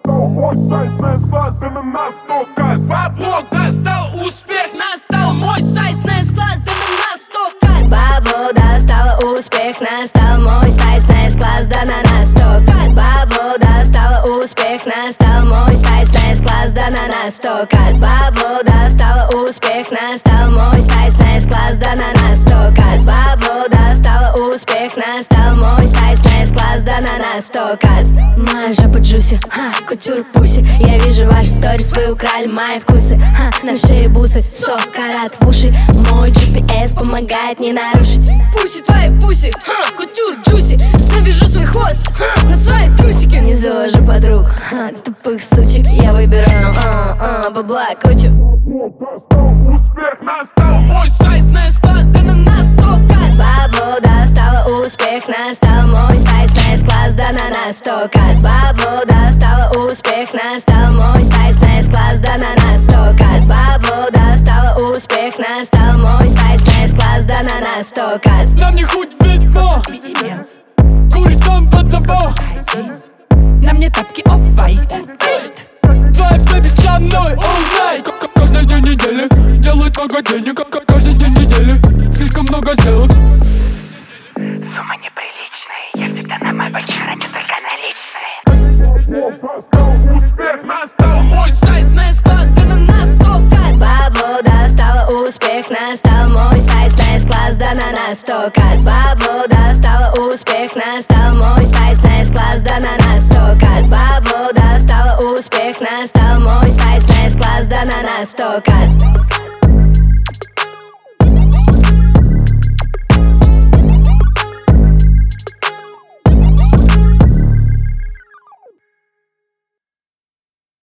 Мой сайт на склад, да на нас только. Бабло достал, успех настал. Мой сайт на склад, да на нас только. Бабло достало, успех настал. Мой сайт на склад, да на нас только. Бабло достало, успех настал. Мой сайт на склад, да на нас только. Бабло достало, успех настал. Мой сайт на склад, да на нас только. Бабло достало, успех настал. Мой сайт на склад, да на нас только. Моя жопа джуси, кутюр пуси. Я вижу ваши сторис, вы украли мои вкусы. На шее бусы, 100 карат в уши. Мой GPS помогает не нарушить. Пуси твои пуси, кутюр джуси. Завяжу свой хвост на свои трусики. Не завожу подруг, тупых сучек. Я выбираю, бабла кучу. Успех настал. Мой сайт на склад, да на нас только. Бабло достало, успех настал. Мой сайт на склад, да на нас только. Бабло достало, успех настал. Мой сайт на склад, да на нас только. Бабло достало, успех настал. Мой сайт на склад, да на нас только. Нам не хоть видно, курит там в одного. На мне тапки оф-вайт. Твоя бэби со мной all night. Каждый день недели делает много денег. Каждый день недели слишком много сделок. Сумма неприличная. Я всегда на майбаке храню только наличные. Успех настал. Мой сайт на склад, да на нас только. Бабло достало, успех настал. Мой сайт на склад, да на нас только. Бабло достало, успех настал. Мой сайт на склад, да на нас только. Бабло достало, успех настал. Мой сайт на склад, да на нас только.